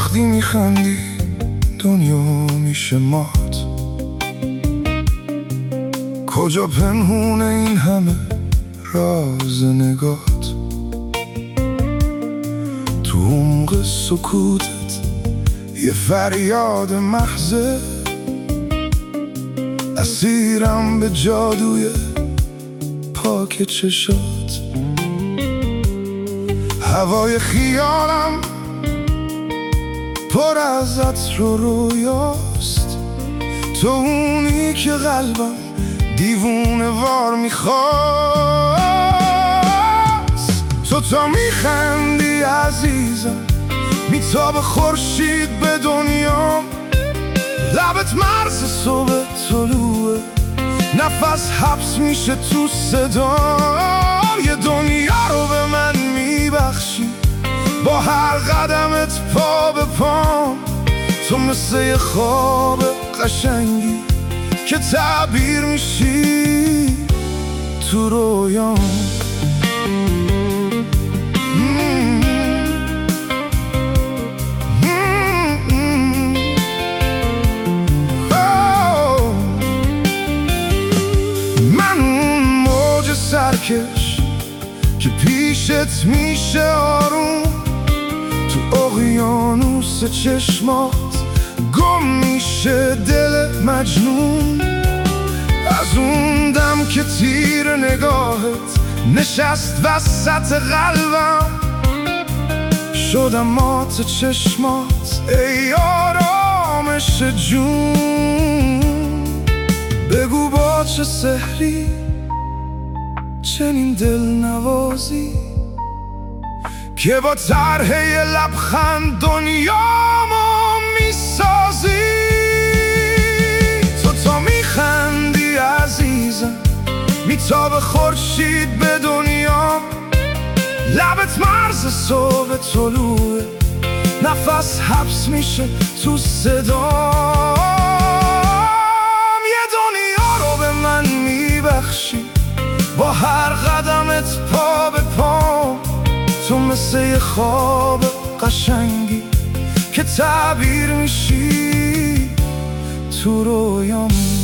وقتی میخندی دنیا میشه مات. کجا پنهونه این همه راز نگات؟ تو عمق سکوتت یه فریاد محضه، اسیرم به جادوی پاک چشات. هوای خیالم پر از عطر و رویاست، تو اونی که قلبم دیوونه وار میخواست. تو تا میخندی عزیزم میتابه خورشید به دنیا، لبت مرز صبح طلوعه، نفس حبس میشه تو صدام. یه دنیا رو به من میبخشی با هر قدمت پا به پام. تو مثل یه خواب قشنگی که تعبیر میشی تو رویام. من اون موج سرکش که پیشت میشه آروم، تو اقیانوس چشمات گم میشه دل مجنون. از اون دم که تیر نگاهت نشست وسط قلبم، شدم مات چشمات ای آرامش جون. بگو با چه سحری چنین دل نوازی که با طرح یه لبخند دنیامو میسازی. تو تا میخندی عزیزم میتابه خورشید به دنیا، لبت مرز صبح طلوعه، نفس حبس میشه تو صدام. یه دنیا رو به من میبخشی با هر قدمت پا به پام. تو مثل یه خواب قشنگی که تعبیر میشی تو رویام.